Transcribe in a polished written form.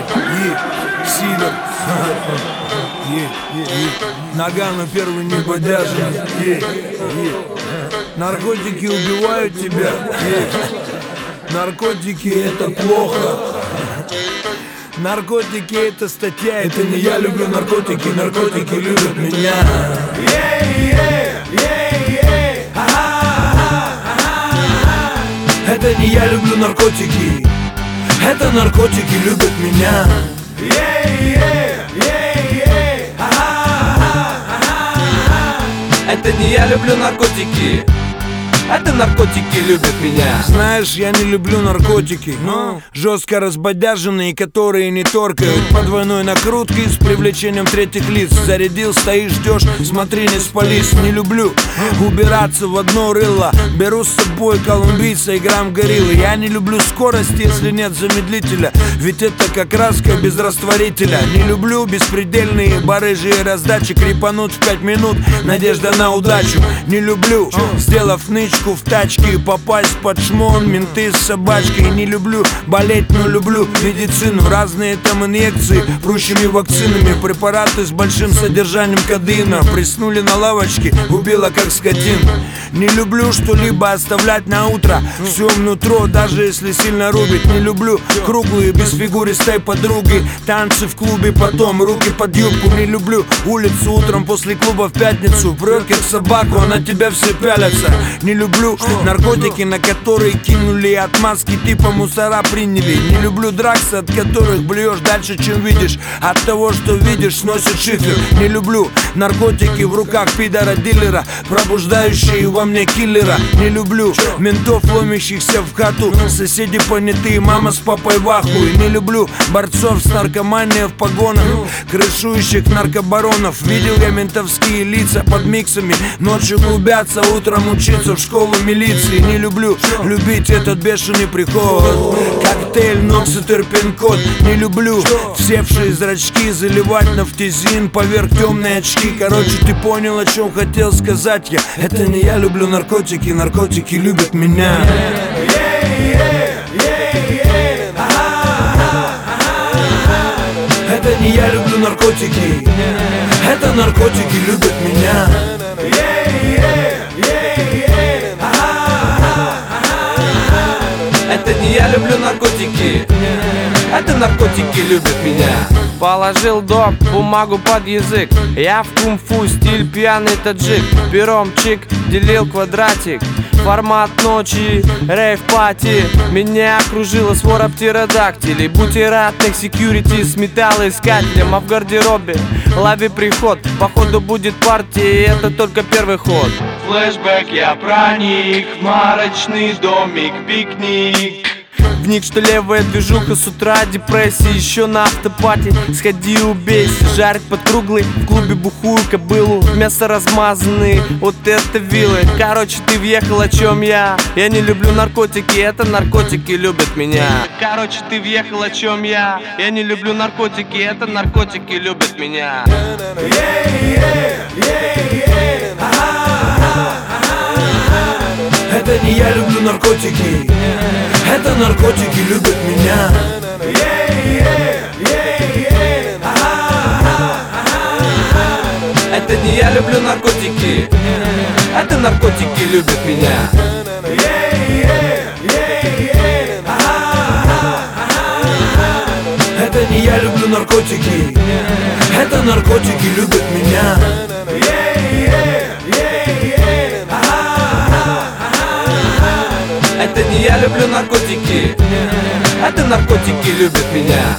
Сидор. Нагано первый неподяжный. Наркотики убивают тебя. Наркотики это плохо. Наркотики это статья. Это не я люблю наркотики, наркотики любят меня. Это не я люблю наркотики, это наркотики любят меня. Это не я люблю наркотики, это наркотики любят меня. Знаешь, я не люблю наркотики, жестко разбодяженные, которые не торкают. По двойной накрутке с привлечением третьих лиц. Зарядил, стоишь, ждешь, смотри, не спались. Не люблю убираться в одно рыло. Беру с собой колумбийца и грамм гориллы. Я не люблю скорость, если нет замедлителя, ведь это как краска без растворителя. Не люблю беспредельные барыжи и раздачи. Крепанут в 5 минут, надежда на удачу. Не люблю, сделав нычку в тачке, попасть под шмон, менты с собачкой. Не люблю болеть, но люблю медицину. Разные там инъекции, прущими вакцинами. Препараты с большим содержанием кодеина. Приснули на лавочке, убила как скотин. Не люблю что-либо оставлять на утро. Все внутро, даже если сильно рубит. Не люблю круглые, бесфигуристой подруги. Танцы в клубе, потом руки под юбку. Не люблю улицу утром после клуба в пятницу. Прет как собаку, а на тебя все пялятся. Не люблю наркотики, на которые кинули отмазки, типа мусора приняли. Не люблю драксы, от которых блюешь дальше, чем видишь. От того, что видишь, сносит шифер. Не люблю наркотики в руках пидора-дилера, пробуждающие во мне киллера. Не люблю ментов, ломящихся в хату. Соседи понятые, мама с папой в ахуе. Не люблю борцов с наркоманией в погонах, крышующих наркобаронов. Видел я ментовские лица под миксами. Ночью клубятся, утром учиться в школу милиции. Не люблю любить этот бешеный приход. Коктейль, нокс и терпин-код. Не люблю всевшие зрачки заливать нафтизин поверх темной очки. Короче, ты понял, о чем хотел сказать я. Это не я люблю наркотики, наркотики любят меня. Это не я люблю наркотики, это наркотики любят меня. Это не я люблю наркотики, это наркотики любят меня. Положил доп, бумагу под язык. Я в кунг-фу, стиль пьяный таджик. Пером чик, делил квадратик. Формат ночи, рейв-пати. Меня окружила свора птеродактилей. Бутератных секьюрити с металлоискателем. А в гардеробе лови приход. Походу будет партия, и это только первый ход. Флэшбэк, я проник в марочный домик, пикник. Вник, что левая движуха с утра, депрессия, еще на автопате. Сходи убейся, жарить под круглый, в клубе бухую кобылу, мясо размазанные, вот это вилы. Короче, ты въехал, о чем я не люблю наркотики, это наркотики любят меня. Короче, ты въехал, о чем я не люблю наркотики, это наркотики любят меня. Это не я люблю наркотики, это наркотики любят меня. Это не я люблю наркотики, это наркотики любят меня. Это не я люблю наркотики, это наркотики любят меня. Это не я люблю наркотики, это наркотики любят меня.